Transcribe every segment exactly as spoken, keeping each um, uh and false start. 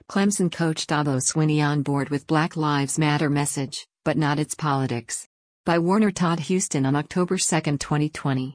Clemson coach Dabo Swinney on board with Black Lives Matter message, but not its politics. By Warner Todd Huston on October second, twenty twenty.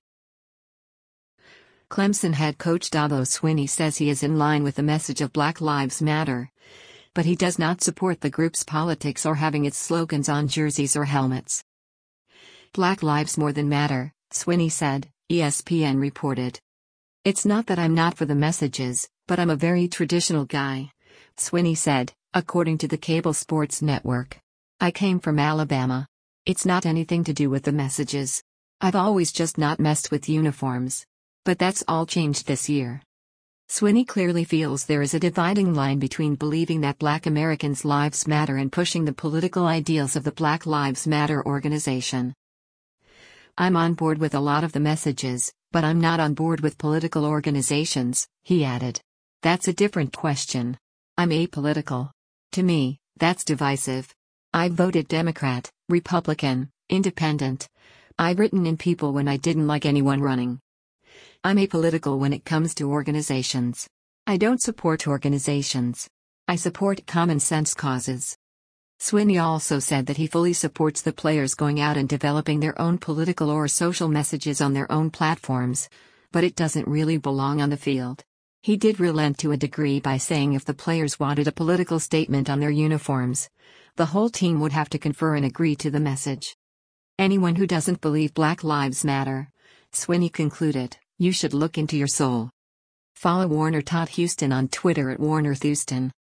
Clemson head coach Dabo Swinney says he is in line with the message of Black Lives Matter, but he does not support the group's politics or having its slogans on jerseys or helmets. Black lives more than matter, Swinney said, E S P N reported. It's not that I'm not for the messages, but I'm a very traditional guy, Swinney said, according to the cable sports network. I came from Alabama. It's not anything to do with the messages. I've always just not messed with uniforms. But that's all changed this year. Swinney clearly feels there is a dividing line between believing that Black Americans' lives matter and pushing the political ideals of the Black Lives Matter organization. I'm on board with a lot of the messages, but I'm not on board with political organizations, he added. That's a different question. I'm apolitical. To me, that's divisive. I've voted Democrat, Republican, Independent. I've written in people when I didn't like anyone running. I'm apolitical when it comes to organizations. I don't support organizations. I support common sense causes. Swinney also said that he fully supports the players going out and developing their own political or social messages on their own platforms, but it doesn't really belong on the field. He did relent to a degree by saying if the players wanted a political statement on their uniforms, the whole team would have to confer and agree to the message. Anyone who doesn't believe Black Lives Matter, Swinney concluded, you should look into your soul. Follow Warner Todd Huston on Twitter at Warner Thuston.